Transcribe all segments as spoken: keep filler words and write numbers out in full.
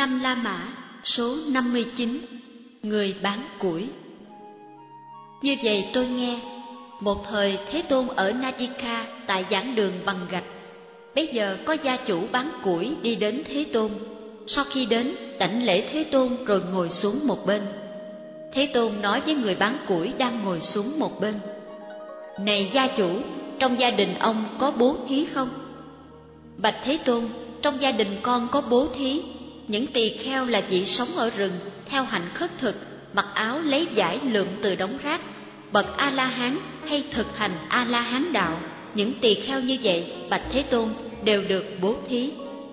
Năm La Mã số năm mươi chín. Người bán củi. Như vậy tôi nghe, một thời Thế Tôn ở Nadika tại giảng đường bằng gạch. Bây giờ có gia chủ bán củi đi đến Thế Tôn. Sau khi đến, đảnh lễ Thế Tôn rồi ngồi xuống một bên. Thế Tôn nói với người bán củi đang ngồi xuống một bên: Này gia chủ, trong gia đình ông có bố thí không? Bạch Thế Tôn, trong gia đình con có bố thí. Những tỳ kheo là vị sống ở rừng, theo hạnh khất thực, mặc áo lấy vải lượm từ đống rác. Bậc A-la-hán hay thực hành A-la-hán đạo, những tỳ kheo như vậy, bạch Thế Tôn, đều được bố thí.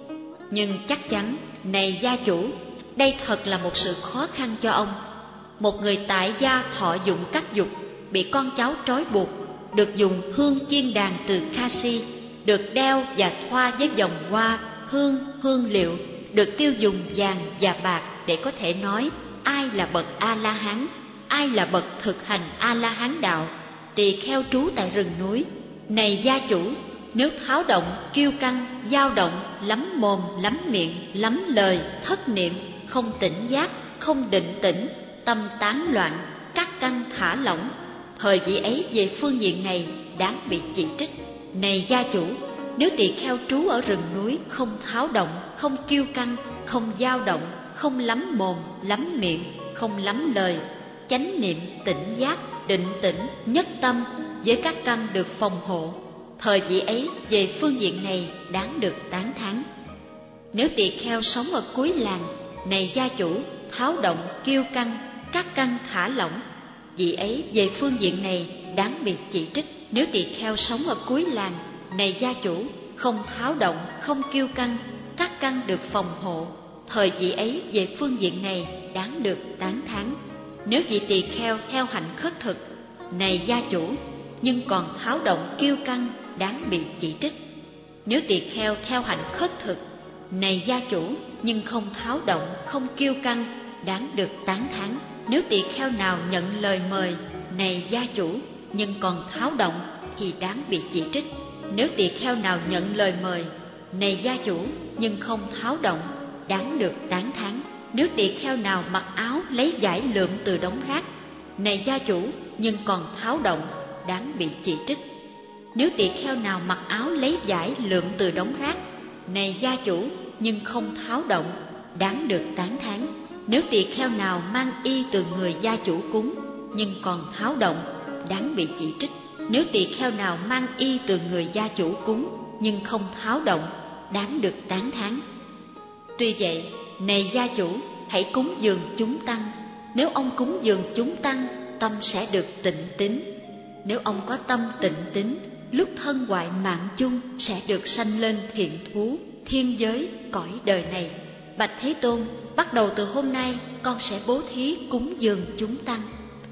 Nhưng chắc chắn, này gia chủ, đây thật là một sự khó khăn cho ông. Một người tại gia thọ dụng các dục, bị con cháu trói buộc, được dùng hương chiên đàn từ Kasi, được đeo và thoa với vòng hoa, hương, hương liệu, được tiêu dùng vàng và bạc để có thể nói ai là bậc A-la-hán, ai là bậc thực hành A-la-hán đạo, tỳ kheo trú tại rừng núi. Này gia chủ, nếu tháo động, kiêu căng, dao động, lắm mồm, lắm miệng, lắm lời, thất niệm, không tỉnh giác, không định tĩnh, tâm tán loạn, các căn thả lỏng, thời vị ấy về phương diện này đáng bị chỉ trích. Này gia chủ, nếu tỳ kheo trú ở rừng núi không tháo động, không kiêu căng, không dao động, không lắm mồm, lắm miệng, không lắm lời, chánh niệm, tỉnh giác, định tĩnh, nhất tâm, với các căn được phòng hộ, thời vị ấy về phương diện này đáng được tán thán. Nếu tỳ kheo sống ở cuối làng, này gia chủ, tháo động, kiêu căng, các căn thả lỏng, vị ấy về phương diện này đáng bị chỉ trích. Nếu tỳ kheo sống ở cuối làng, này gia chủ, không tháo động, không kiêu căng, các căn được phòng hộ, thời vị ấy về phương diện này đáng được tán thán. Nếu vị tỳ kheo theo hạnh khất thực, này gia chủ, nhưng còn tháo động kiêu căng, đáng bị chỉ trích. Nếu tỳ kheo theo hạnh khất thực, này gia chủ, nhưng không tháo động, không kiêu căng, đáng được tán thán. Nếu tỳ kheo nào nhận lời mời, này gia chủ, nhưng còn tháo động, thì đáng bị chỉ trích. Nếu tỳ kheo nào nhận lời mời, này gia chủ, nhưng không tháo động, đáng được tán thán. Nếu tỳ kheo nào mặc áo lấy vải lượm từ đống rác, này gia chủ, nhưng còn tháo động, đáng bị chỉ trích. Nếu tỳ kheo nào mặc áo lấy vải lượm từ đống rác, này gia chủ, nhưng không tháo động, đáng được tán thán. Nếu tỳ kheo nào mang y từ người gia chủ cúng, nhưng còn tháo động, đáng bị chỉ trích. Nếu tỳ kheo nào mang y từ người gia chủ cúng, nhưng không tháo động, đáng được tán thán. Tuy vậy, này gia chủ, hãy cúng dường chúng tăng. Nếu ông cúng dường chúng tăng, tâm sẽ được tịnh tín. Nếu ông có tâm tịnh tín, lúc thân hoại mạng chung sẽ được sanh lên thiện thú, thiên giới, cõi đời này. Bạch Thế Tôn, bắt đầu từ hôm nay, con sẽ bố thí cúng dường chúng tăng.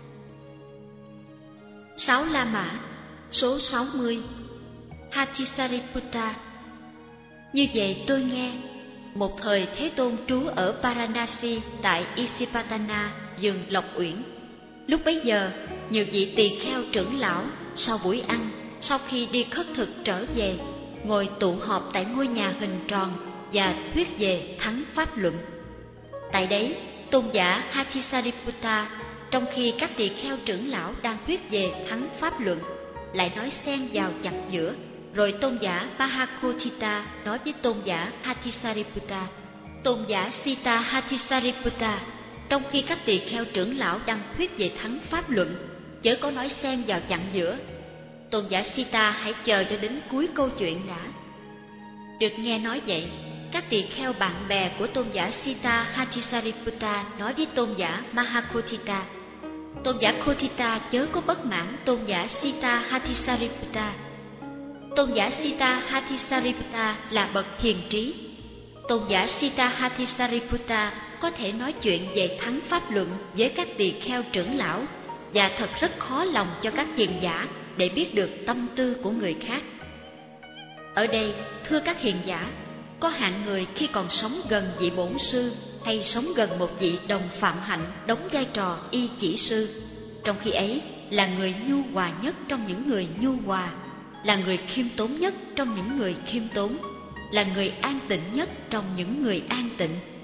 Sáu La Mã số sáu mươi. Hathisariputta. Như vậy tôi nghe, một thời Thế Tôn trú ở Paranasi tại Isipatana, vườn Lộc Uyển. Lúc bấy giờ, nhiều vị tỳ kheo trưởng lão sau buổi ăn, sau khi đi khất thực trở về, ngồi tụ họp tại ngôi nhà hình tròn và thuyết về thắng pháp luận. Tại đấy, tôn giả Hathisariputta, trong khi các tỳ kheo trưởng lão đang thuyết về thắng pháp luận, lại nói xen vào chặt giữa. Rồi tôn giả Mahakotthita nói với tôn giả Hathisariputta: Tôn giả Sita Hathisariputta, trong khi các tỳ kheo trưởng lão đang thuyết về thắng pháp luận, chớ có nói xen vào chặn giữa. Tôn giả Sita hãy chờ cho đến cuối câu chuyện đã. Được nghe nói vậy, các tỳ kheo bạn bè của tôn giả Sita Hathisariputta nói với tôn giả Mahakotthita: Tôn giả Kotthita chớ có bất mãn tôn giả Sita Hathisariputta. Tôn giả Sita Hathisariputta là bậc hiền trí. Tôn giả Sita Hathisariputta có thể nói chuyện về thắng pháp luận với các tỳ kheo trưởng lão, và thật rất khó lòng cho các hiền giả để biết được tâm tư của người khác. Ở đây, thưa các hiền giả, có hạng người khi còn sống gần vị bổn sư hay sống gần một vị đồng phạm hạnh đóng vai trò y chỉ sư, trong khi ấy là người nhu hòa nhất trong những người nhu hòa, là người khiêm tốn nhất trong những người khiêm tốn, là người an tịnh nhất trong những người an tịnh.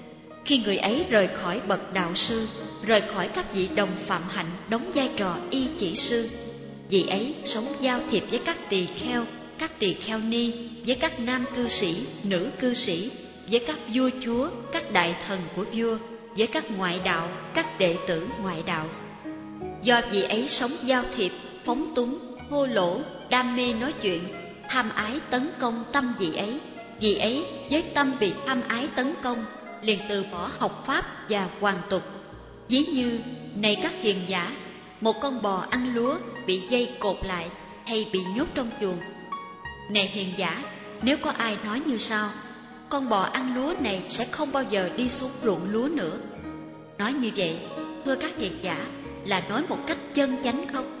Khi người ấy rời khỏi bậc đạo sư, rời khỏi các vị đồng phạm hạnh đóng vai trò y chỉ sư, vị ấy sống giao thiệp với các tỳ kheo, các tỳ kheo ni, với các nam cư sĩ, nữ cư sĩ, với các vua chúa, các đại thần của vua, với các ngoại đạo, các đệ tử ngoại đạo. Do vị ấy sống giao thiệp, phóng túng, hô lỗ, đam mê nói chuyện, tham ái tấn công tâm vị ấy, vị ấy với tâm bị tham ái tấn công liền từ bỏ học pháp và hoàn tục. Ví như này các hiền giả, một con bò ăn lúa bị dây cột lại hay bị nhốt trong chuồng. Này hiền giả, nếu có ai nói như sau: con bò ăn lúa này sẽ không bao giờ đi xuống ruộng lúa nữa. Nói như vậy, thưa các hiền giả, là nói một cách chân chánh không?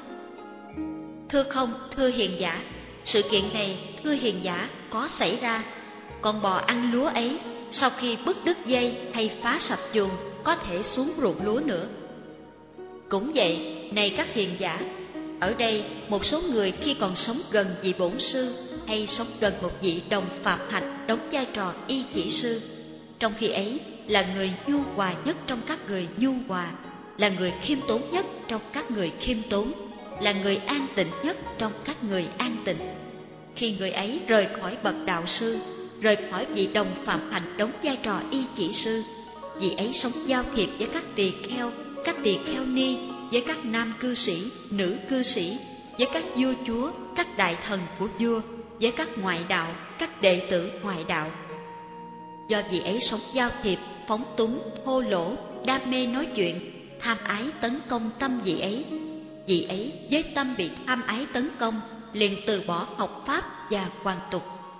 Thưa không, thưa hiền giả, sự kiện này, thưa hiền giả, có xảy ra. Con bò ăn lúa ấy, sau khi bứt đứt dây hay phá sập chuồng, có thể xuống ruộng lúa nữa. Cũng vậy, này các hiền giả, ở đây một số người khi còn sống gần vị bổn sư hay sống gần một vị đồng phạm hạnh đóng vai trò y chỉ sư, trong khi ấy là người nhu hòa nhất trong các người nhu hòa, là người khiêm tốn nhất trong các người khiêm tốn, là người an tịnh nhất trong các người an tịnh. Khi người ấy rời khỏi bậc đạo sư, rời khỏi vị đồng phạm hạnh đóng vai trò y chỉ sư, vị ấy sống giao thiệp với các tỳ kheo, các tỳ kheo ni, với các nam cư sĩ, nữ cư sĩ, với các vua chúa, các đại thần của vua, với các ngoại đạo, các đệ tử ngoại đạo. Do vị ấy sống giao thiệp, phóng túng, thô lỗ, đam mê nói chuyện, tham ái tấn công tâm vị ấy, vị ấy với tâm bị tham ái tấn công liền từ bỏ học pháp và hoàn tục.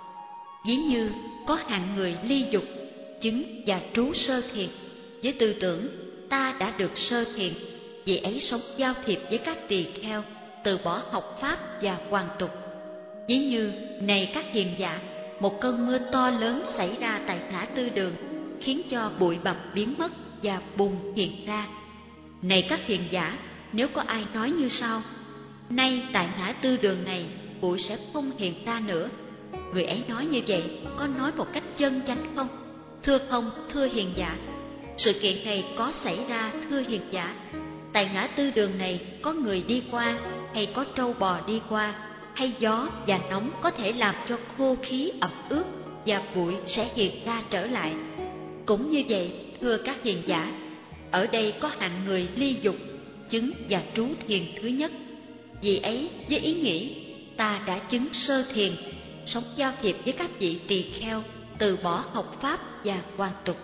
Ví như có hạng người ly dục, chứng và trú sơ thiền, với tư tưởng ta đã được sơ thiền, vị ấy sống giao thiệp với các tỳ kheo, từ bỏ học pháp và hoàn tục. Ví như này các hiền giả, một cơn mưa to lớn xảy ra tại ngã tư đường, khiến cho bụi bặm biến mất và bùn hiện ra. Này các hiền giả, nếu có ai nói như sau: nay tại ngã tư đường này bụi sẽ không hiện ra nữa, người ấy nói như vậy có nói một cách chân chánh không? Thưa không, thưa hiền giả, sự kiện này có xảy ra, thưa hiền giả. Tại ngã tư đường này có người đi qua, hay có trâu bò đi qua, hay gió và nóng có thể làm cho khô khí ẩm ướt và bụi sẽ hiện ra trở lại. Cũng như vậy, thưa các hiền giả, ở đây có hạng người ly dục, chứng và trú thiền thứ nhất, vì ấy với ý nghĩ ta đã chứng sơ thiền, sống giao thiệp với các vị tỳ kheo, từ bỏ học pháp và hoàn tục.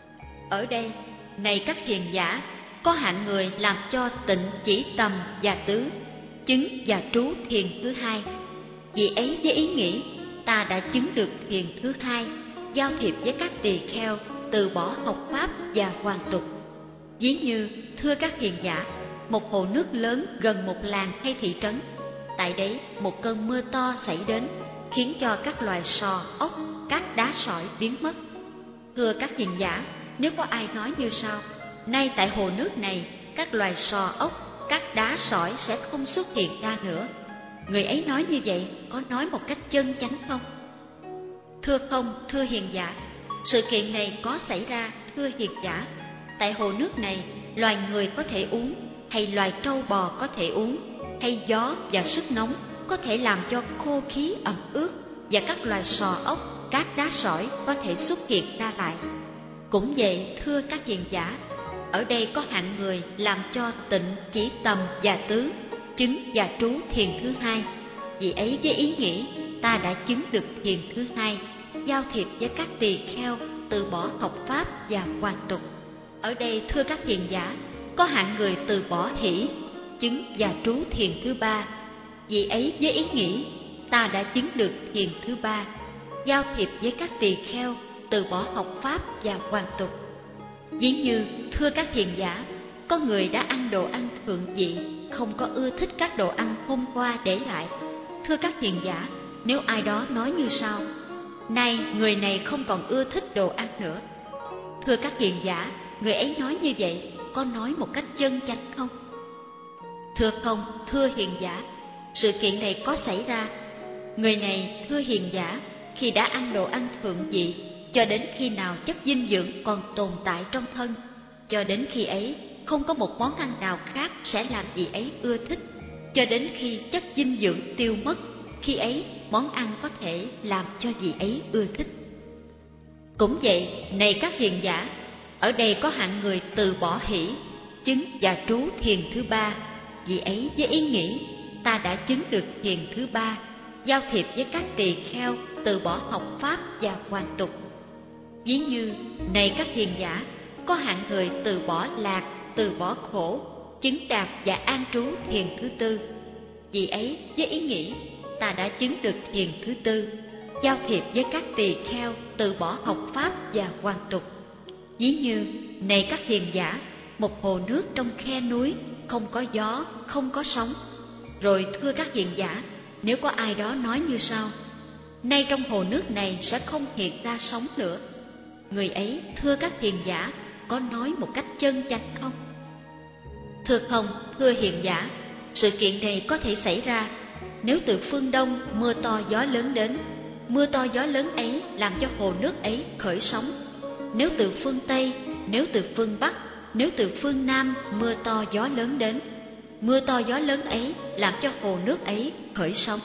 Ở đây, này các hiền giả, có hạng người làm cho tịnh chỉ tầm và tứ, chứng và trú thiền thứ hai, vì ấy với ý nghĩ ta đã chứng được thiền thứ hai, giao thiệp với các tỳ kheo, từ bỏ học pháp và hoàn tục. Ví như thưa các hiền giả, một hồ nước lớn gần một làng hay thị trấn, tại đấy một cơn mưa to xảy đến, khiến cho các loài sò, ốc, các đá sỏi biến mất. Thưa các hiền giả, nếu có ai nói như sau: nay tại hồ nước này các loài sò, ốc, các đá sỏi sẽ không xuất hiện ra nữa, người ấy nói như vậy có nói một cách chân chánh không? Thưa không, thưa hiền giả, sự kiện này có xảy ra, thưa hiền giả. Tại hồ nước này loài người có thể uống, hay loài trâu bò có thể uống, hay gió và sức nóng có thể làm cho khô khí ẩm ướt, và các loài sò, ốc, các đá sỏi có thể xuất hiện ra lại. Cũng vậy, thưa các hiền giả, ở đây có hạng người làm cho tịnh chỉ tầm và tứ, chứng và trú thiền thứ hai, vì ấy với ý nghĩ ta đã chứng được thiền thứ hai, giao thiệp với các tỳ kheo, từ bỏ học pháp và hoàn tục. Ở đây thưa các hiền giả, có hạng người từ bỏ hỷ, chứng và trú thiền thứ ba, vì ấy với ý nghĩ ta đã chứng được thiền thứ ba, giao thiệp với các tỳ kheo, từ bỏ học pháp và hoàn tục. Ví như thưa các hiền giả, có người đã ăn đồ ăn thượng vị, không có ưa thích các đồ ăn hôm qua để lại. Thưa các hiền giả, nếu ai đó nói như sau: nay người này không còn ưa thích đồ ăn nữa, thưa các hiền giả, người ấy nói như vậy có nói một cách chân chánh không? Thưa không, thưa hiền giả, sự kiện này có xảy ra. Người này, thưa hiền giả, khi đã ăn đồ ăn thượng vị, cho đến khi nào chất dinh dưỡng còn tồn tại trong thân, cho đến khi ấy không có một món ăn nào khác sẽ làm vị ấy ưa thích, cho đến khi chất dinh dưỡng tiêu mất, khi ấy món ăn có thể làm cho vị ấy ưa thích. Cũng vậy, này các hiền giả, ở đây có hạng người từ bỏ hỷ, chứng và trú thiền thứ ba, vì ấy với ý nghĩ ta đã chứng được thiền thứ ba, giao thiệp với các tỳ kheo, từ bỏ học pháp và hoàn tục. Ví như, này các hiền giả, có hạng người từ bỏ lạc, từ bỏ khổ, chứng đạt và an trú thiền thứ tư, vì ấy với ý nghĩ ta đã chứng được thiền thứ tư, giao thiệp với các tỳ kheo, từ bỏ học pháp và hoàn tục. Ví như, này các hiền giả, một hồ nước trong khe núi, không có gió, không có sóng. Rồi thưa các hiền giả, nếu có ai đó nói như sau: nay trong hồ nước này sẽ không hiện ra sóng nữa, người ấy, thưa các hiền giả, có nói một cách chân chánh không? Thưa không, thưa hiền giả, sự kiện này có thể xảy ra nếu từ phương Đông mưa to gió lớn đến. Mưa to gió lớn ấy làm cho hồ nước ấy khởi sóng. Nếu từ phương Tây, nếu từ phương Bắc, nếu từ phương Nam mưa to gió lớn đến, mưa to gió lớn ấy làm cho hồ nước ấy khởi sóng.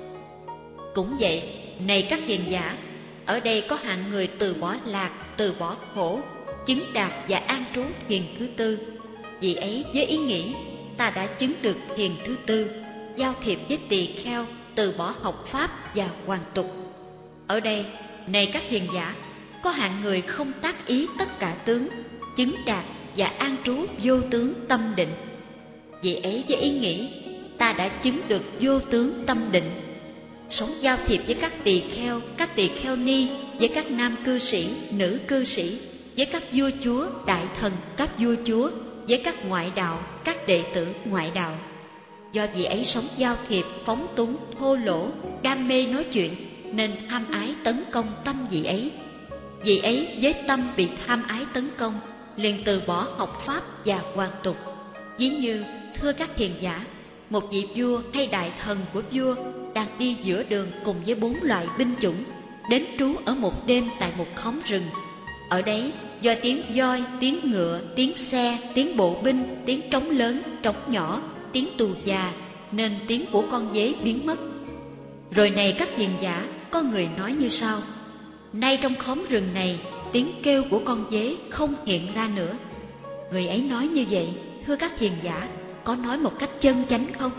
Cũng vậy, này các hiền giả, ở đây có hạng người từ bỏ lạc, từ bỏ khổ, chứng đạt và an trú thiền thứ tư, vì ấy với ý nghĩ ta đã chứng được thiền thứ tư, giao thiệp với tỳ kheo, từ bỏ học pháp và hoàn tục. Ở đây, này các hiền giả, có hạng người không tác ý tất cả tướng, chứng đạt và an trú vô tướng tâm định, vì ấy với ý nghĩ ta đã chứng được vô tướng tâm định, sống giao thiệp với các tỳ kheo, các tỳ kheo ni, với các nam cư sĩ, nữ cư sĩ, với các vua chúa, đại thần, các vua chúa, với các ngoại đạo, các đệ tử ngoại đạo. Do vì ấy sống giao thiệp, phóng túng, thô lỗ, đam mê nói chuyện, nên tham ái tấn công tâm vị ấy. Vì ấy với tâm bị tham ái tấn công, liền từ bỏ học pháp và hoàn tục. Ví như, thưa các hiền giả, một vị vua hay đại thần của vua đang đi giữa đường cùng với bốn loại binh chủng, đến trú ở một đêm tại một khóm rừng. Ở đấy, do tiếng voi, tiếng ngựa, tiếng xe, tiếng bộ binh, tiếng trống lớn, trống nhỏ, tiếng tù già, nên tiếng của con dế biến mất. Rồi này các hiền giả, có người nói như sau: nay trong khóm rừng này, tiếng kêu của con dế không hiện ra nữa. Người ấy nói như vậy, thưa các hiền giả, có nói một cách chân chánh không?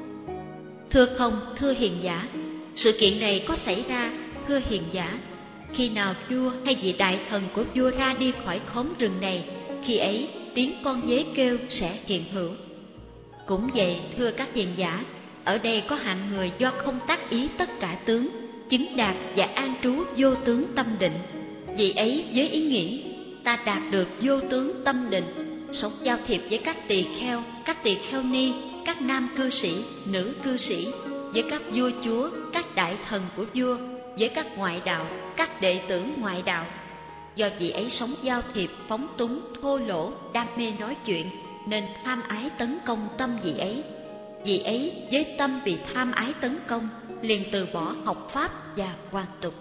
Thưa không, thưa hiền giả, sự kiện này có xảy ra, thưa hiền giả, khi nào vua hay vị đại thần của vua ra đi khỏi khóm rừng này, khi ấy tiếng con dế kêu sẽ hiện hữu. Cũng vậy, thưa các hiền giả, ở đây có hạng người do không tác ý tất cả tướng, chứng đạt và an trú vô tướng tâm định, vì ấy với ý nghĩ ta đạt được vô tướng tâm định, sống giao thiệp với các tỳ kheo, các tỳ kheo ni, các nam cư sĩ, nữ cư sĩ, với các vua chúa, các đại thần của vua, với các ngoại đạo, các đệ tử ngoại đạo. Do vị ấy sống giao thiệp, phóng túng, thô lỗ, đam mê nói chuyện, nên tham ái tấn công tâm vị ấy. Vì ấy với tâm bị tham ái tấn công, liền từ bỏ học pháp và hoàn tục.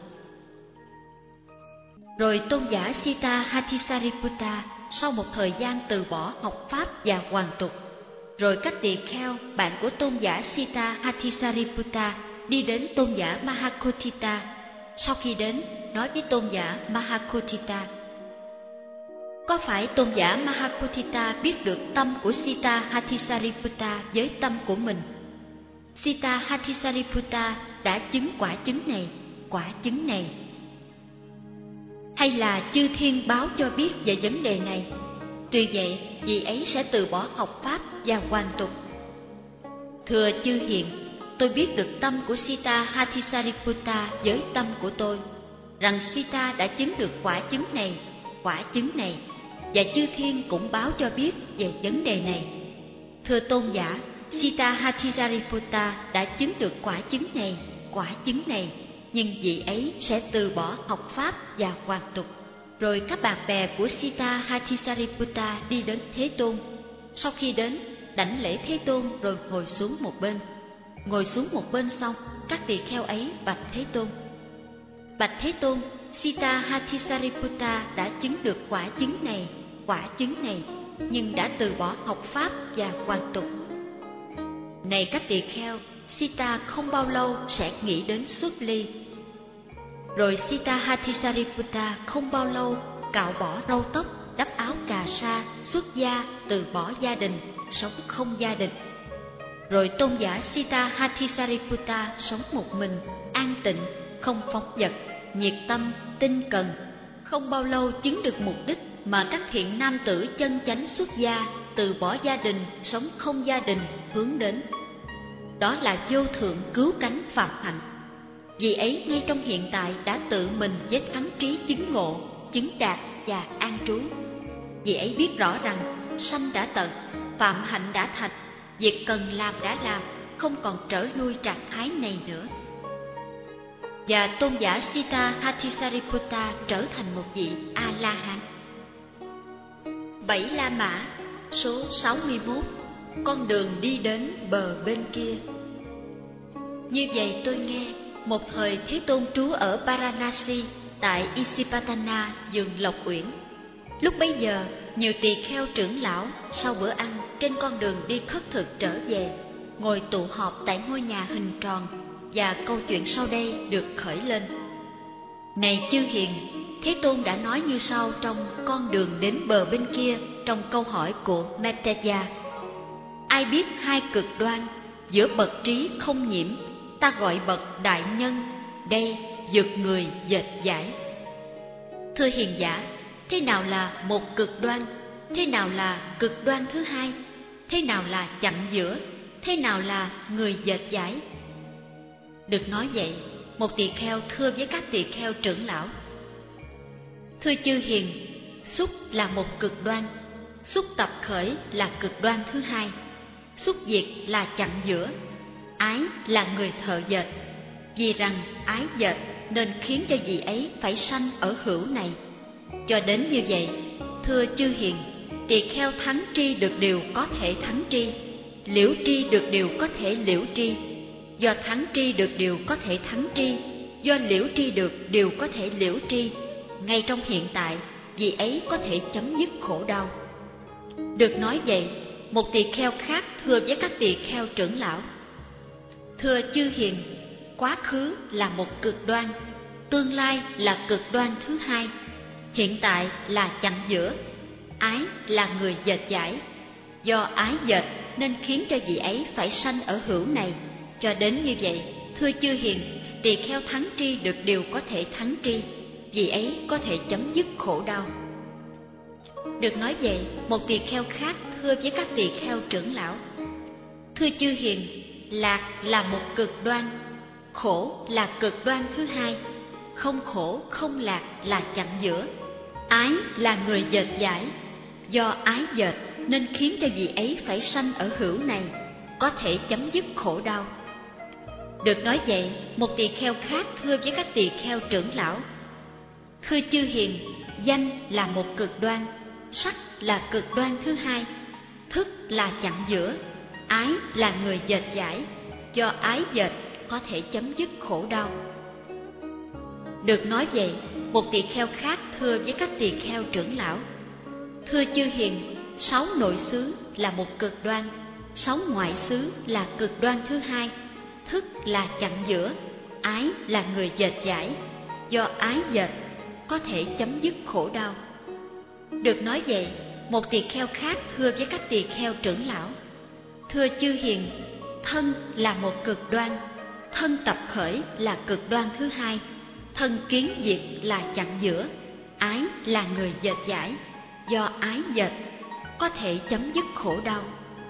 Rồi tôn giả Sita Hathisariputta sau một thời gian từ bỏ học pháp và hoàn tục, rồi các tỳ kheo bạn của tôn giả Sita Hathisariputta đi đến tôn giả Mahakotthita. Sau khi đến, nói với tôn giả Mahakotthita: có phải tôn giả Mahakotthita biết được tâm của Sita Hathisariputta với tâm của mình? Sita Hathisariputta đã chứng quả chứng này, quả chứng này. Hay là chư thiên báo cho biết về vấn đề này? Tuy vậy, vị ấy sẽ từ bỏ học pháp và hoàn tục. Thưa chư hiền, tôi biết được tâm của Sita Hathisariputta với tâm của tôi, rằng Sita đã chứng được quả chứng này, quả chứng này, và chư thiên cũng báo cho biết về vấn đề này. Thưa tôn giả, Sita Hathisariputta đã chứng được quả chứng này, quả chứng này, nhưng vị ấy sẽ từ bỏ học pháp và hoàn tục. Rồi các bạn bè của Sita Hathisariputta đi đến Thế Tôn. Sau khi đến, đảnh lễ Thế Tôn rồi ngồi xuống một bên. Ngồi xuống một bên xong, các tỳ kheo ấy bạch Thế Tôn: bạch Thế Tôn, Siddhartha đã chứng được quả chứng này, quả chứng này, nhưng đã từ bỏ học pháp và hoàn tục. Này các tỳ kheo, Sita không bao lâu sẽ nghĩ đến xuất ly. Rồi Siddhartha không bao lâu cạo bỏ râu tóc, đắp áo cà sa, xuất gia, từ bỏ gia đình, sống không gia đình. Rồi tôn giả Siddhartha sống một mình, an tịnh, không phóng dật, nhiệt tâm, tinh cần, không bao lâu chứng được mục đích mà các thiện nam tử chân chánh xuất gia, từ bỏ gia đình, sống không gia đình hướng đến. Đó là vô thượng cứu cánh phạm hạnh. Vì ấy ngay trong hiện tại đã tự mình với thắng trí chứng ngộ, chứng đạt và an trú. Vì ấy biết rõ rằng sanh đã tận, phạm hạnh đã thành, việc cần làm đã làm, không còn trở lui trạng thái này nữa. Và tôn giả Siddhartha trở thành một vị A-la-hán. Bảy La Mã, số sáu mươi mốt, con đường đi đến bờ bên kia. Như vậy tôi nghe, một thời Thế Tôn trú ở Varanasi tại Isipatana, vườn Lộc Uyển. Lúc bấy giờ, nhiều tỳ kheo trưởng lão sau bữa ăn trên con đường đi khất thực trở về, ngồi tụ họp tại ngôi nhà hình tròn, và câu chuyện sau đây được khởi lên. Này chư hiền, Thế Tôn đã nói như sau trong con đường đến bờ bên kia trong câu hỏi của Maitreya. Ai biết hai cực đoan giữa bậc trí không nhiễm, ta gọi bậc đại nhân, đây vượt người dệt giải. Thưa hiền giả, thế nào là một cực đoan? Thế nào là cực đoan thứ hai? Thế nào là chặn giữa? Thế nào là người dệt giải? Được nói vậy, một tỳ kheo thưa với các tỳ kheo trưởng lão: thưa chư hiền, xúc là một cực đoan, xúc tập khởi là cực đoan thứ hai, xúc diệt là chặn giữa, ái là người thợ dệt. Vì rằng ái dệt nên khiến cho vị ấy phải sanh ở hữu này. Cho đến như vậy, thưa chư hiền, tỳ kheo thắng tri được điều có thể thắng tri, liễu tri được điều có thể liễu tri. Do thắng tri được điều có thể thắng tri, do liễu tri được điều có thể liễu tri, ngay trong hiện tại, vị ấy có thể chấm dứt khổ đau. Được nói vậy, một tỳ kheo khác thưa với các tỳ kheo trưởng lão: thưa chư hiền, quá khứ là một cực đoan, tương lai là cực đoan thứ hai, hiện tại là chặn giữa, ái là người dệt giải. Do ái dệt nên khiến cho vị ấy phải sanh ở hữu này. Cho đến như vậy, thưa chư hiền, tỳ kheo thắng tri được điều có thể thắng tri, vì ấy có thể chấm dứt khổ đau. Được nói vậy, một tỳ kheo khác thưa với các tỳ kheo trưởng lão: thưa chư hiền, lạc là một cực đoan, khổ là cực đoan thứ hai, không khổ không lạc là chặn giữa, ái là người dệt giải. Do ái dệt nên khiến cho vị ấy phải sanh ở hữu này, có thể chấm dứt khổ đau. Được nói vậy, một tỳ kheo khác thưa với các tỳ kheo trưởng lão: thưa chư hiền, danh là một cực đoan, sắc là cực đoan thứ hai, thức là chặn giữa, ái là người dệt giải. Do ái dệt có thể chấm dứt khổ đau. Được nói vậy, một tỳ kheo khác thưa với các tỳ kheo trưởng lão: thưa chư hiền, sáu nội xứ là một cực đoan, sáu ngoại xứ là cực đoan thứ hai, thức là chặn giữa, ái là người dệt giải. Do ái dệt có thể chấm dứt khổ đau. Được nói vậy, một tỳ kheo khác thưa với các tỳ kheo trưởng lão: thưa chư hiền, thân là một cực đoan, thân tập khởi là cực đoan thứ hai, thân kiến diệt là chặn giữa, ái là người dệt giải. Do ái dệt có thể chấm dứt khổ đau.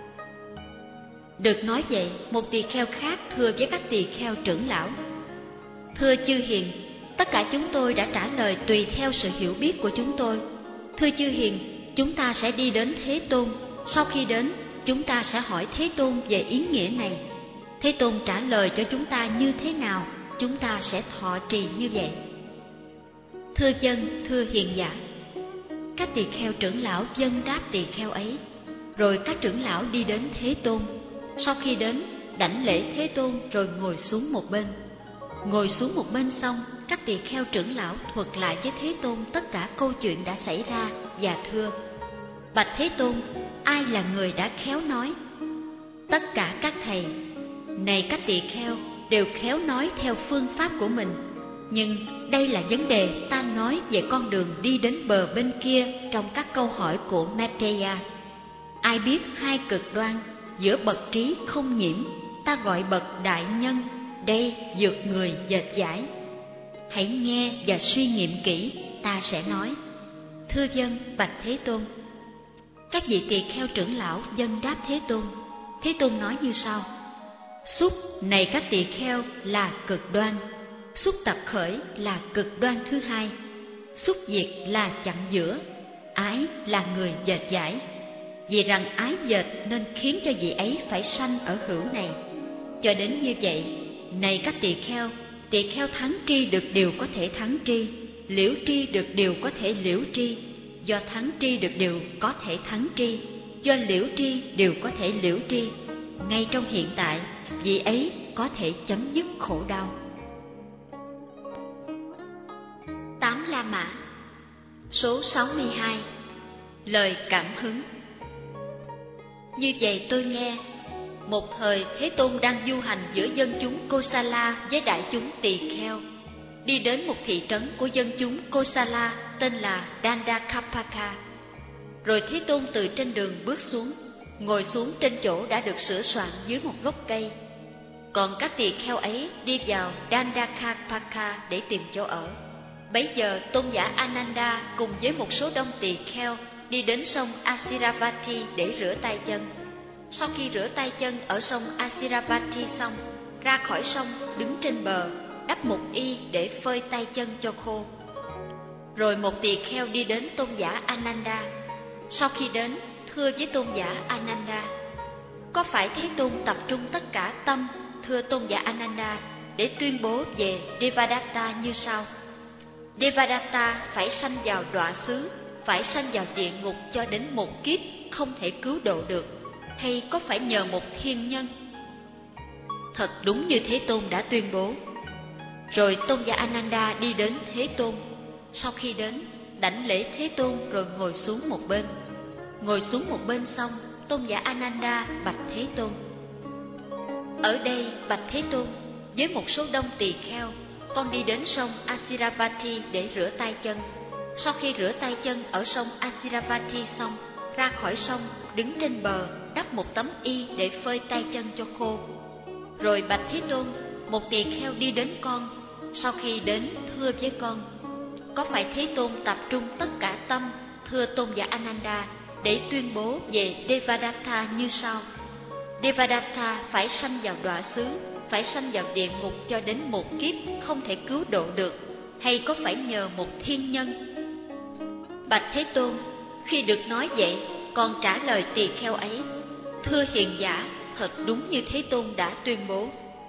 Được nói vậy, một tỳ kheo khác thưa với các tỳ kheo trưởng lão: thưa chư hiền, tất cả chúng tôi đã trả lời tùy theo sự hiểu biết của chúng tôi. Thưa chư hiền, chúng ta sẽ đi đến Thế Tôn. Sau khi đến, chúng ta sẽ hỏi Thế Tôn về ý nghĩa này. Thế Tôn trả lời cho chúng ta như thế nào, chúng ta sẽ thọ trì như vậy. Thưa dân, thưa hiền giả. Các tỳ kheo trưởng lão dân đáp tỳ kheo ấy. Rồi các trưởng lão đi đến Thế Tôn. Sau khi đến, đảnh lễ Thế Tôn rồi ngồi xuống một bên. Ngồi xuống một bên xong, các tỳ kheo trưởng lão thuật lại với Thế Tôn tất cả câu chuyện đã xảy ra và thưa: Bạch Thế Tôn, ai là người đã khéo nói? Tất cả các thầy, này các tỳ kheo, đều khéo nói theo phương pháp của mình. Nhưng đây là vấn đề ta nói về con đường đi đến bờ bên kia trong các câu hỏi của Maitreya. Ai biết hai cực đoan giữa bậc trí không nhiễm, ta gọi bậc đại nhân, đây vượt người dệt giải. Hãy nghe và suy nghiệm kỹ, ta sẽ nói. Thưa vâng, bạch Thế Tôn. Các vị tỳ kheo trưởng lão vâng đáp Thế Tôn. Thế Tôn nói như sau: Xúc này các tỳ kheo là cực đoan, xúc tập khởi là cực đoan thứ hai, xúc diệt là chặn giữa, ái là người dệt giải. Vì rằng ái dệt nên khiến cho vị ấy phải sanh ở hữu này. Cho đến như vậy, này các tỳ kheo, tỳ kheo thắng tri được điều có thể thắng tri, liễu tri được điều có thể liễu tri, do thắng tri được điều có thể thắng tri, do liễu tri điều có thể liễu tri. Ngay trong hiện tại, vị ấy có thể chấm dứt khổ đau. Tám La Mã. Số sáu mươi hai. Lời cảm hứng. Như vậy tôi nghe, một thời Thế Tôn đang du hành giữa dân chúng Kosala với đại chúng tỳ kheo, đi đến một thị trấn của dân chúng Kosala tên là Dandakapaka. Rồi Thế Tôn từ trên đường bước xuống, ngồi xuống trên chỗ đã được sửa soạn dưới một gốc cây. Còn các tỳ kheo ấy đi vào Dandakapaka để tìm chỗ ở. Bấy giờ tôn giả Ananda cùng với một số đông tỳ kheo đi đến sông Asiravati để rửa tay chân. Sau khi rửa tay chân ở sông Asiravati xong, ra khỏi sông đứng trên bờ, đắp một y để phơi tay chân cho khô. Rồi một tỳ kheo đi đến tôn giả Ananda. Sau khi đến, thưa với tôn giả Ananda: Có phải Thế Tôn tập trung tất cả tâm, thưa tôn giả Ananda, để tuyên bố về Devadatta như sau: Devadatta phải sanh vào đọa xứ, phải sanh vào địa ngục cho đến một kiếp, không thể cứu độ được, hay có phải nhờ một thiên nhân? Thật đúng như Thế Tôn đã tuyên bố. Rồi tôn giả Ananda đi đến Thế Tôn. Sau khi đến, đảnh lễ Thế Tôn rồi ngồi xuống một bên. Ngồi xuống một bên xong, tôn giả Ananda bạch Thế Tôn: Ở đây, bạch Thế Tôn, với một số đông tỳ kheo, con đi đến sông Asiravati để rửa tay chân. Sau khi rửa tay chân ở sông Asiravati xong, ra khỏi sông đứng trên bờ, đắp một tấm y để phơi tay chân cho khô. Rồi bạch Thế Tôn, một tỳ kheo đi đến con. Sau khi đến, thưa với con: Có phải Thế Tôn tập trung tất cả tâm, thưa tôn giả Ananda, để tuyên bố về Devadatta như sau: Devadatta phải sanh vào đọa xứ, phải sanh vào địa ngục cho đến một kiếp, không thể cứu độ được, hay có phải nhờ một thiên nhân? Bạch Thế Tôn, khi được nói vậy, con trả lời tỳ kheo ấy: Thưa hiền giả, thật đúng như Thế Tôn đã tuyên bố.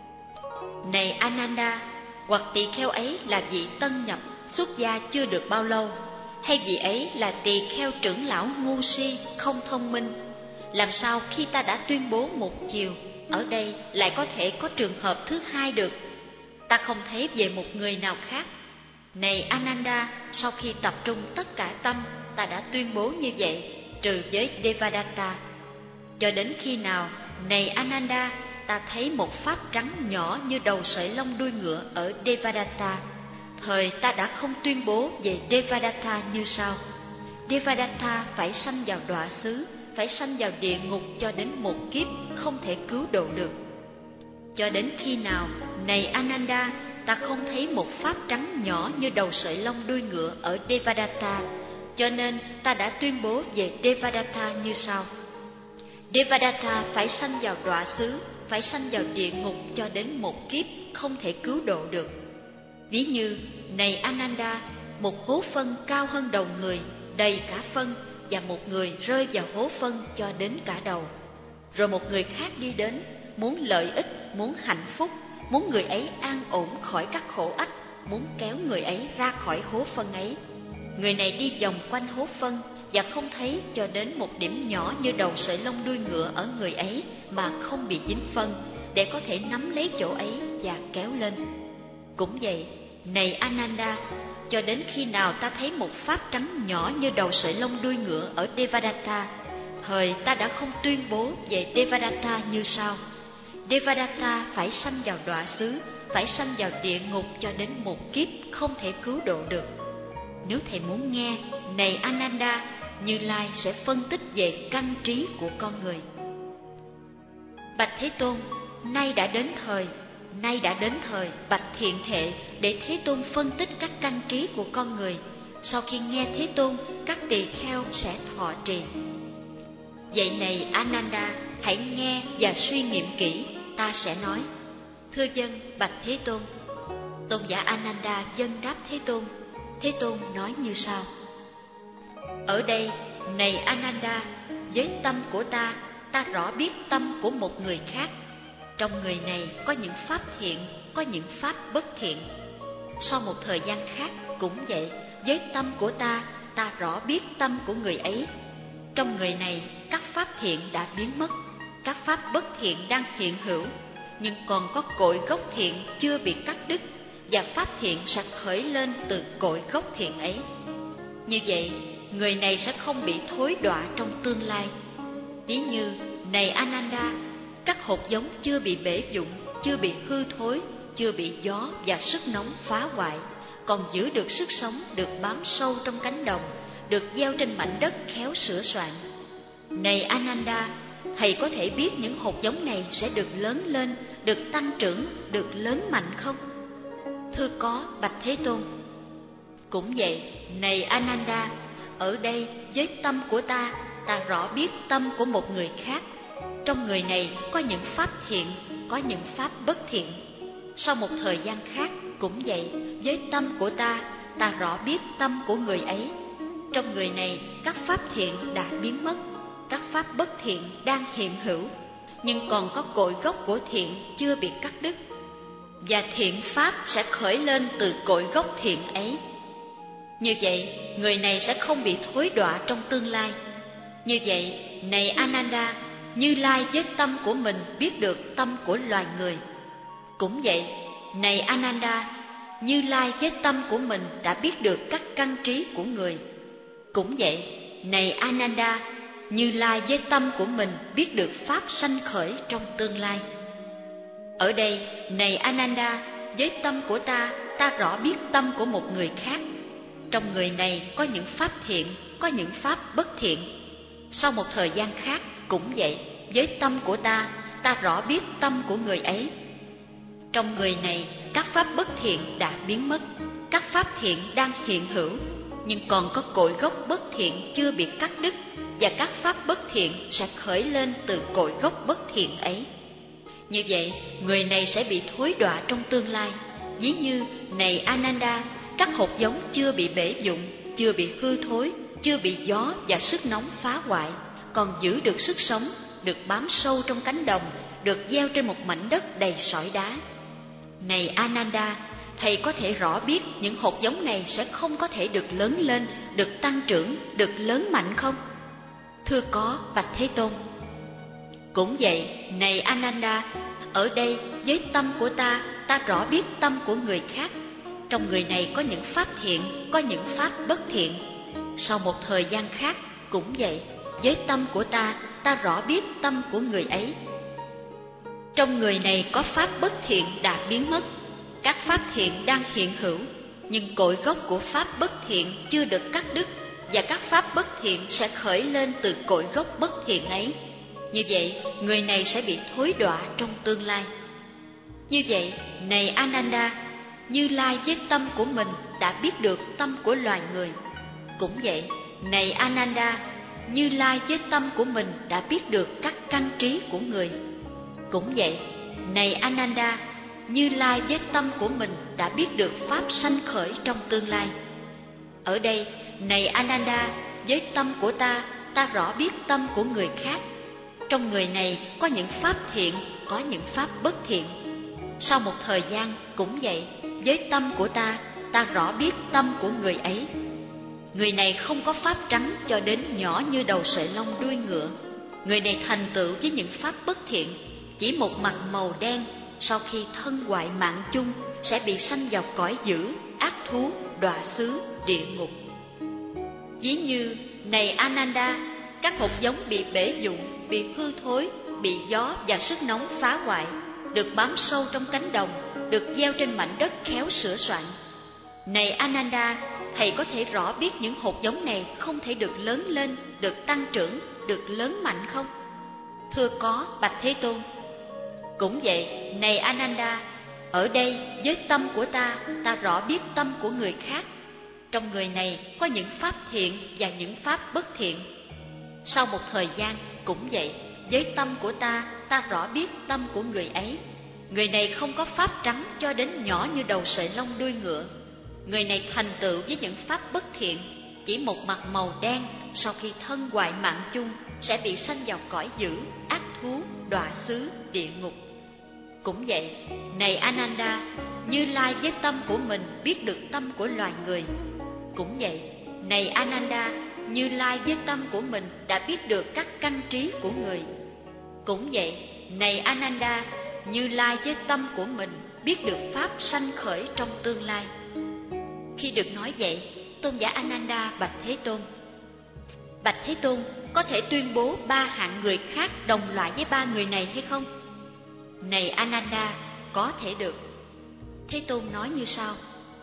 Này Ananda, hoặc tỳ kheo ấy là vị tân nhập, xuất gia chưa được bao lâu, hay vị ấy là tỳ kheo trưởng lão ngu si, không thông minh, làm sao khi ta đã tuyên bố một chiều, ở đây lại có thể có trường hợp thứ hai được? Ta không thấy về một người nào khác. Này Ananda, sau khi tập trung tất cả tâm, ta đã tuyên bố như vậy, trừ với Devadatta. Cho đến khi nào, này Ananda, ta thấy một pháp trắng nhỏ như đầu sợi lông đuôi ngựa ở Devadatta, thời ta đã không tuyên bố về Devadatta như sau: Devadatta phải sanh vào đọa xứ, phải sanh vào địa ngục cho đến một kiếp, không thể cứu độ được. Cho đến khi nào, này Ananda, ta không thấy một pháp trắng nhỏ như đầu sợi lông đuôi ngựa ở Devadatta, cho nên ta đã tuyên bố về Devadatta như sau: Devadatta phải sanh vào đọa xứ, phải sanh vào địa ngục cho đến một kiếp, không thể cứu độ được. Ví như, này Ananda, một hố phân cao hơn đầu người, đầy cả phân, và một người rơi vào hố phân cho đến cả đầu. Rồi một người khác đi đến, muốn lợi ích, muốn hạnh phúc, muốn người ấy an ổn khỏi các khổ ách, muốn kéo người ấy ra khỏi hố phân ấy. Người này đi vòng quanh hố phân và không thấy cho đến một điểm nhỏ như đầu sợi lông đuôi ngựa ở người ấy mà không bị dính phân, để có thể nắm lấy chỗ ấy và kéo lên. Cũng vậy, này Ananda, cho đến khi nào ta thấy một pháp trắng nhỏ như đầu sợi lông đuôi ngựa ở Devadatta, thời ta đã không tuyên bố về Devadatta như sau: Devadatta phải sanh vào đọa xứ, phải sanh vào địa ngục cho đến một kiếp không thể cứu độ được. Nếu thầy muốn nghe, này Ananda, Như Lai sẽ phân tích về căn trí của con người. Bạch Thế Tôn, nay đã đến thời, nay đã đến thời, bạch Thiện Thệ, để Thế Tôn phân tích các căn trí của con người. Sau khi nghe Thế Tôn, các tỳ kheo sẽ thọ trì. Vậy này Ananda, hãy nghe và suy nghiệm kỹ, ta sẽ nói. Thưa dân, bạch Thế Tôn. Tôn giả Ananda vâng đáp Thế Tôn. Thế Tôn nói như sau: ở đây, này Ananda, với tâm của ta, ta rõ biết tâm của một người khác. Trong người này có những pháp thiện, có những pháp bất thiện. Sau một thời gian khác cũng vậy, với tâm của ta, ta rõ biết tâm của người ấy. Trong người này, các pháp thiện đã biến mất, các pháp bất thiện đang hiện hữu, nhưng còn có cội gốc thiện chưa bị cắt đứt, và pháp thiện sẽ khởi lên từ cội gốc thiện ấy. Như vậy, người này sẽ không bị thối đọa trong tương lai. Ví như, này Ananda, các hột giống chưa bị bể dụng, chưa bị hư thối, chưa bị gió và sức nóng phá hoại, còn giữ được sức sống, được bám sâu trong cánh đồng, được gieo trên mảnh đất khéo sửa soạn. Này Ananda, thầy có thể biết những hột giống này sẽ được lớn lên, được tăng trưởng, được lớn mạnh không? Thưa có, bạch Thế Tôn. Cũng vậy, này Ananda, ở đây với tâm của ta, ta rõ biết tâm của một người khác. Trong người này có những pháp thiện, có những pháp bất thiện. Sau một thời gian khác cũng vậy, với tâm của ta, ta rõ biết tâm của người ấy. Trong người này các pháp thiện đã biến mất, các pháp bất thiện đang hiện hữu, nhưng còn có cội gốc của thiện chưa bị cắt đứt, và thiện pháp sẽ khởi lên từ cội gốc thiện ấy. Như vậy, người này sẽ không bị thối đọa trong tương lai. Như vậy, này Ananda, Như Lai với tâm của mình biết được tâm của loài người. Cũng vậy, này Ananda, Như Lai với tâm của mình đã biết được các căn trí của người. Cũng vậy, này Ananda, Như Lai với tâm của mình biết được pháp sanh khởi trong tương lai. Ở đây, này Ananda, với tâm của ta, ta rõ biết tâm của một người khác. Trong người này có những pháp thiện, có những pháp bất thiện. Sau một thời gian khác cũng vậy, với tâm của ta, ta rõ biết tâm của người ấy. Trong người này các pháp bất thiện đã biến mất, các pháp thiện đang hiện hữu, nhưng còn có cội gốc bất thiện chưa bị cắt đứt, và các pháp bất thiện sẽ khởi lên từ cội gốc bất thiện ấy. Như vậy, người này sẽ bị thối đọa trong tương lai. Ví như, này Ananda, các hột giống chưa bị bể dụng, chưa bị hư thối, chưa bị gió và sức nóng phá hoại, còn giữ được sức sống, được bám sâu trong cánh đồng, được gieo trên một mảnh đất đầy sỏi đá. Này Ananda, thầy có thể rõ biết những hột giống này sẽ không có thể được lớn lên, được tăng trưởng, được lớn mạnh không? Thưa có, bạch Thế Tôn. Cũng vậy, này Ananda, ở đây với tâm của ta, ta rõ biết tâm của người khác. Trong người này có những pháp thiện, có những pháp bất thiện. Sau một thời gian khác cũng vậy, với tâm của ta, ta rõ biết tâm của người ấy. Trong người này có pháp bất thiện đã biến mất, các pháp thiện đang hiện hữu, nhưng cội gốc của pháp bất thiện chưa được cắt đứt, và các pháp bất thiện sẽ khởi lên từ cội gốc bất thiện ấy. Như vậy, người này sẽ bị thối đọa trong tương lai. Như vậy, này Ananda, Như Lai với tâm của mình đã biết được tâm của loài người. Cũng vậy, này Ananda, Như Lai với tâm của mình đã biết được các căn trí của người. Cũng vậy, này Ananda, Như Lai với tâm của mình đã biết được pháp sanh khởi trong tương lai. Ở đây, này Ananda, với tâm của ta, ta rõ biết tâm của người khác. Trong người này có những pháp thiện, có những pháp bất thiện. Sau một thời gian cũng vậy, với tâm của ta, ta rõ biết tâm của người ấy. Người này không có pháp trắng cho đến nhỏ như đầu sợi lông đuôi ngựa. Người này thành tựu với những pháp bất thiện, chỉ một mặt màu đen, sau khi thân hoại mạng chung, sẽ bị sanh vào cõi dữ, ác thú, đọa xứ, địa ngục. Ví như, này Ananda, các hột giống bị bể dụng, bị hư thối, bị gió và sức nóng phá hoại, được bám sâu trong cánh đồng, được gieo trên mảnh đất khéo sửa soạn. Này Ananda, thầy có thể rõ biết những hột giống này không thể được lớn lên, được tăng trưởng, được lớn mạnh không? Thưa có, bạch Thế Tôn. Cũng vậy, này Ananda, ở đây với tâm của ta, ta rõ biết tâm của người khác. Trong người này có những pháp thiện và những pháp bất thiện. Sau một thời gian, cũng vậy, với tâm của ta, ta rõ biết tâm của người ấy. Người này không có pháp trắng cho đến nhỏ như đầu sợi lông đuôi ngựa. Người này thành tựu với những pháp bất thiện, chỉ một mặt màu đen, sau khi thân hoại mạng chung sẽ bị sanh vào cõi dữ, ác thú, đọa xứ, địa ngục. Cũng vậy, này Ananda, Như Lai với tâm của mình biết được tâm của loài người. Cũng vậy, này Ananda, Như Lai với tâm của mình đã biết được các căn trí của người. Cũng vậy, này Ananda, Như Lai với tâm của mình biết được pháp sanh khởi trong tương lai. Khi được nói vậy, tôn giả Ananda bạch Thế Tôn: Bạch Thế Tôn, có thể tuyên bố ba hạng người khác đồng loại với ba người này hay không? Này Ananda, có thể được. Thế Tôn nói như sau: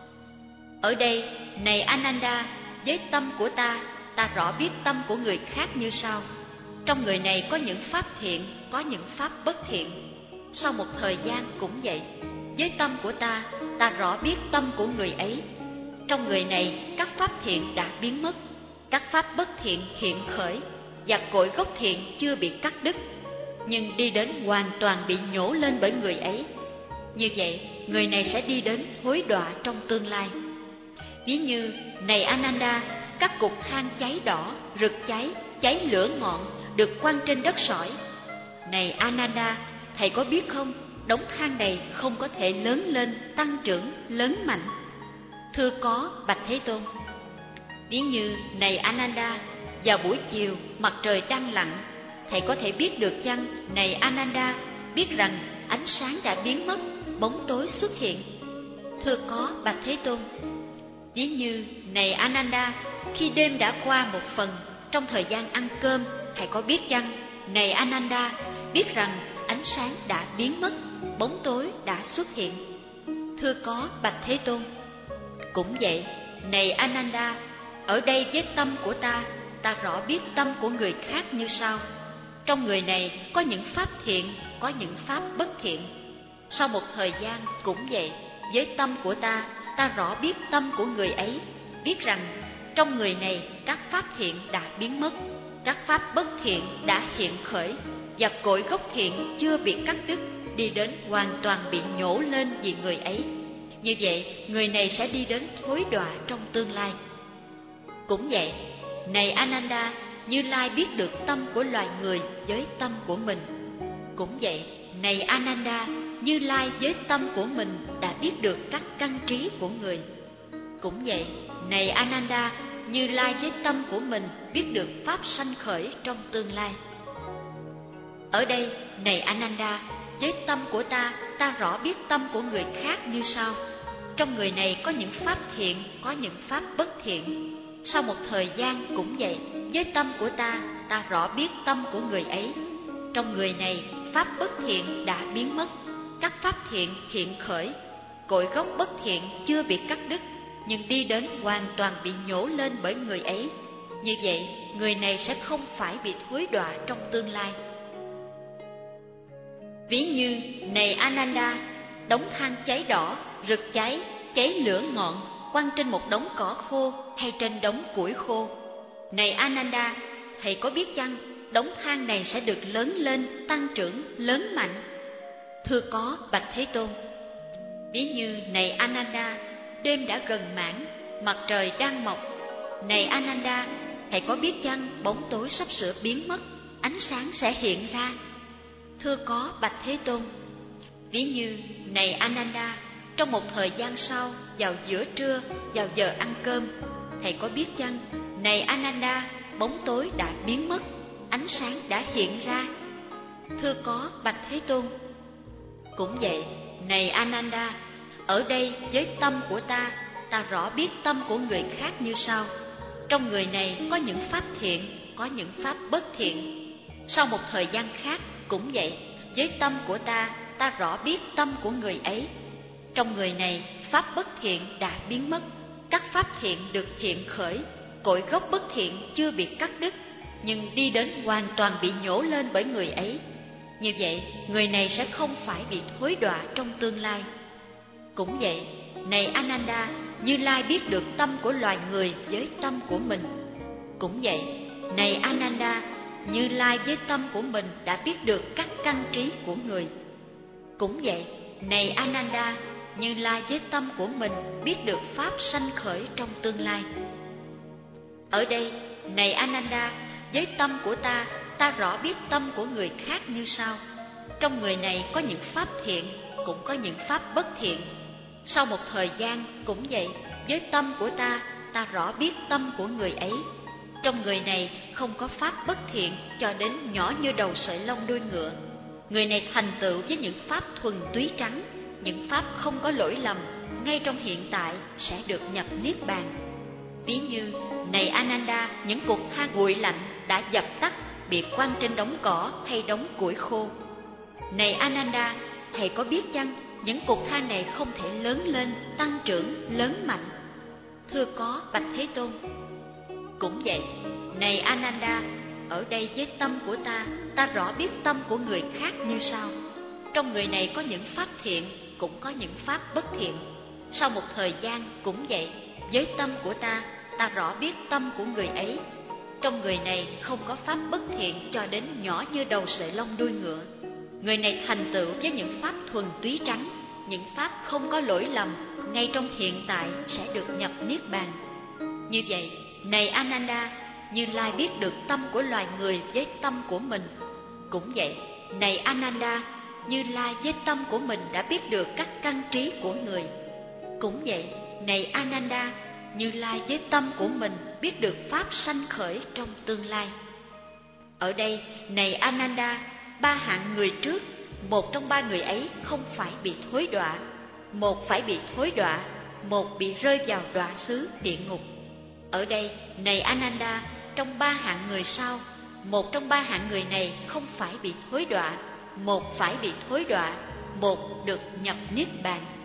Ở đây, này Ananda, với tâm của ta, ta rõ biết tâm của người khác như sau. Trong người này có những pháp thiện, có những pháp bất thiện. Sau một thời gian cũng vậy, với tâm của ta, ta rõ biết tâm của người ấy. Trong người này, các pháp thiện đã biến mất, các pháp bất thiện hiện khởi, và cội gốc thiện chưa bị cắt đứt, nhưng đi đến hoàn toàn bị nhổ lên bởi người ấy. Như vậy, người này sẽ đi đến hối đọa trong tương lai. Ví như, này Ananda, các cục than cháy đỏ, rực cháy, cháy lửa ngọn, được quăng trên đất sỏi. Này Ananda, thầy có biết không, đống than này không có thể lớn lên, tăng trưởng, lớn mạnh. Thưa có, bạch Thế Tôn. Ví như, này Ananda, vào buổi chiều, mặt trời đang lặn, thầy có thể biết được chăng, này Ananda, biết rằng ánh sáng đã biến mất, bóng tối xuất hiện? Thưa có, bạch Thế Tôn. Ví như, này Ananda, khi đêm đã qua một phần, trong thời gian ăn cơm, thầy có biết chăng, này Ananda, biết rằng ánh sáng đã biến mất, bóng tối đã xuất hiện? Thưa có, bạch Thế Tôn. Cũng vậy, này Ananda, ở đây với tâm của ta, ta rõ biết tâm của người khác như sau. Trong người này có những pháp thiện, có những pháp bất thiện. Sau một thời gian cũng vậy, với tâm của ta, ta rõ biết tâm của người ấy, biết rằng trong người này các pháp thiện đã biến mất, các pháp bất thiện đã hiện khởi, và cội gốc thiện chưa bị cắt đứt, đi đến hoàn toàn bị nhổ lên vì người ấy. Như vậy, người này sẽ đi đến hối đọa trong tương lai. Cũng vậy, này Ananda, Như Lai biết được tâm của loài người với tâm của mình. Cũng vậy, này Ananda, Như Lai với tâm của mình đã biết được các căn trí của người. Cũng vậy, này Ananda, Như Lai với tâm của mình biết được pháp sanh khởi trong tương lai. Ở đây, này Ananda, với tâm của ta, ta rõ biết tâm của người khác như sau. Trong người này có những pháp thiện, có những pháp bất thiện. Sau một thời gian cũng vậy, với tâm của ta, ta rõ biết tâm của người ấy. Trong người này, pháp bất thiện đã biến mất, các pháp thiện hiện khởi, cội gốc bất thiện chưa bị cắt đứt, nhưng đi đến hoàn toàn bị nhổ lên bởi người ấy. Như vậy, người này sẽ không phải bị thối đọa trong tương lai. Ví như, này Ananda, đống than cháy đỏ, rực cháy, cháy lửa ngọn, quăng trên một đống cỏ khô hay trên đống củi khô. Này Ananda, thầy có biết chăng, đống than này sẽ được lớn lên, tăng trưởng, lớn mạnh? Thưa có, bạch Thế Tôn. Ví như, này Ananda, đêm đã gần mãn, mặt trời đang mọc. Này Ananda, thầy có biết chăng, bóng tối sắp sửa biến mất, ánh sáng sẽ hiện ra? Thưa có, bạch Thế Tôn. Ví như, này Ananda, trong một thời gian sau, vào giữa trưa, vào giờ ăn cơm, thầy có biết chăng, này Ananda, bóng tối đã biến mất, ánh sáng đã hiện ra? Thưa có, bạch Thế Tôn. Cũng vậy, này Ananda, Ở đây với tâm của ta, ta rõ biết tâm của người khác như sau. Trong người này có những pháp thiện, có những pháp bất thiện. Sau một thời gian khác cũng vậy, với tâm của ta, ta rõ biết tâm của người ấy. Trong người này pháp bất thiện đã biến mất, các pháp thiện được hiện khởi, cội gốc bất thiện chưa bị cắt đứt, nhưng đi đến hoàn toàn bị nhổ lên bởi người ấy. Như vậy, người này sẽ không phải bị thối đọa trong tương lai. Cũng vậy, này Ananda, Như Lai biết được tâm của loài người với tâm của mình. Cũng vậy, này Ananda, Như Lai với tâm của mình đã biết được các căn trí của người. Cũng vậy, này Ananda, Như Lai với tâm của mình biết được pháp sanh khởi trong tương lai. Ở đây, này Ananda, với tâm của ta, ta rõ biết tâm của người khác như sau. Trong người này có những pháp thiện, cũng có những pháp bất thiện. Sau một thời gian cũng vậy, với tâm của ta, ta rõ biết tâm của người ấy. Trong người này không có pháp bất thiện cho đến nhỏ như đầu sợi lông đuôi ngựa. Người này thành tựu với những pháp thuần túy trắng, những pháp không có lỗi lầm, ngay trong hiện tại sẽ được nhập niết bàn. Ví như, này Ananda, những cục than nguội lạnh đã dập tắt, bị quăng trên đống cỏ hay đống củi khô. Này Ananda, thầy có biết chăng, những cục than này không thể lớn lên, tăng trưởng, lớn mạnh? Thưa có, bạch Thế Tôn. Cũng vậy, này Ananda, ở đây với tâm của ta, ta rõ biết tâm của người khác như sau. Trong người này có những pháp thiện, cũng có những pháp bất thiện. Sau một thời gian cũng vậy, với tâm của ta, ta rõ biết tâm của người ấy. Trong người này không có pháp bất thiện cho đến nhỏ như đầu sợi lông đuôi ngựa. Người này thành tựu với những pháp thuần túy trắng, những pháp không có lỗi lầm, ngay trong hiện tại sẽ được nhập niết bàn. Như vậy, này Ananda, Như Lai biết được tâm của loài người với tâm của mình. Cũng vậy, này Ananda, Như Lai với tâm của mình đã biết được các căn trí của người. Cũng vậy, này Ananda, Như Lai với tâm của mình biết được pháp sanh khởi trong tương lai. Ở đây, này Ananda, ba hạng người trước, một trong ba người ấy không phải bị thối đọa, một phải bị thối đọa, một bị rơi vào đọa xứ địa ngục. Ở đây, này Ananda, trong ba hạng người sau, một trong ba hạng người này không phải bị thối đọa, một phải bị thối đọa, một được nhập niết bàn.